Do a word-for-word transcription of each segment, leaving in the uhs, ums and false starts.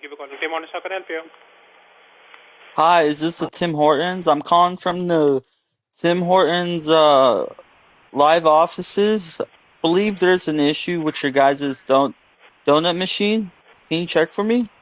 Thank you for calling Tim Hortons. How can I help you? Hi, is this the Tim Hortons? I'm calling from the Tim Hortons uh live offices. Believe there's an issue with your guys' don donut machine. Can you check for me?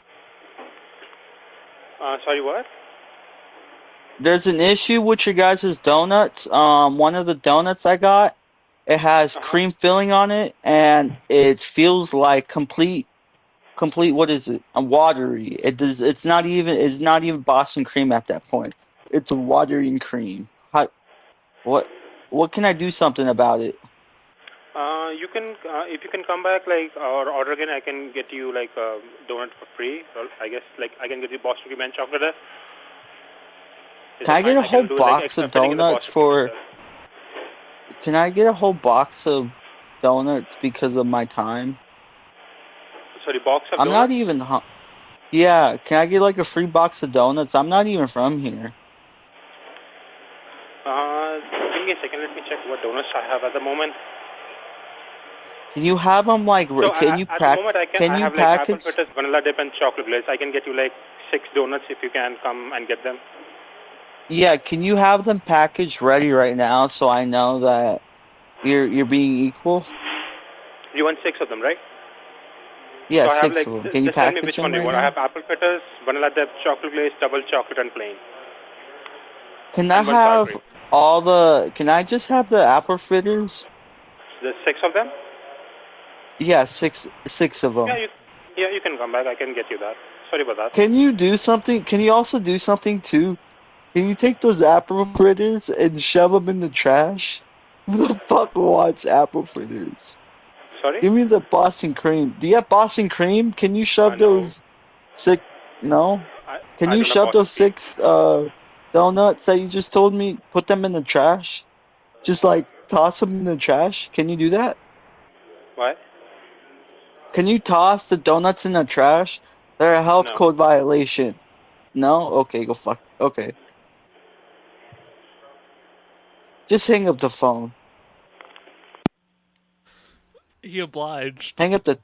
Uh, sorry, what? There's an issue with your guys' donuts. Um, one of the donuts I got, it has Uh-huh. cream filling on it, and it feels like complete, complete. What is it? A watery. It does. It's not even. It's not even Boston cream at that point. It's a watery cream. How, What what can I do something about it? Uh, you can, uh, if you can come back, like, or order again, I can get you, like, a donut for free. Or I guess, like, I can get you Boston cream and chocolate. Is Can that I get fine? a I whole can do, like, box extra of filling in the donuts Boston cream for itself. can I get a whole box of donuts because of my time? Sorry, box of I'm not donuts? even hu- Yeah, can I get like a free box of donuts? I'm not even from here. Uh, give me a second. Let me check what donuts I have at the moment. Can you have them like So, r- can I, you at the pack moment, I can, can I you have, like, apple package? fritters, vanilla dip, and chocolate glaze. I can get you, like, six donuts if you can come and get them. Yeah, can you have them packaged ready right now so I know that you're you're being equal? You want six of them, right? Yeah, So I have six like, of them. j- Can you just tell me package which them one do you right want. I now? have apple fritters, vanilla dip, chocolate glaze, double chocolate, and plain, Can I and one sour cream. have all the can I just have the apple fritters? There's six of them. Yeah, six six of Yeah, them. you, yeah, you can come back. I can get you that. Sorry about that. Can you do something? Can you also do something too? Can you take those apple fritters and shove them in the trash? Who the fuck wants apple fritters? Sorry. Give me the Boston cream. Do you have Boston cream? Can you Uh, shove no, those six? No? I, Can I you don't have shove Boston those cream. six uh donuts that you just told me? Put them in the trash? Just like toss them in the trash? Can you do that? Why? Can you toss the donuts in the trash? They're a health No. code violation. No? Okay, go fuck. Okay. Just hang up the phone. He obliged. Hang up the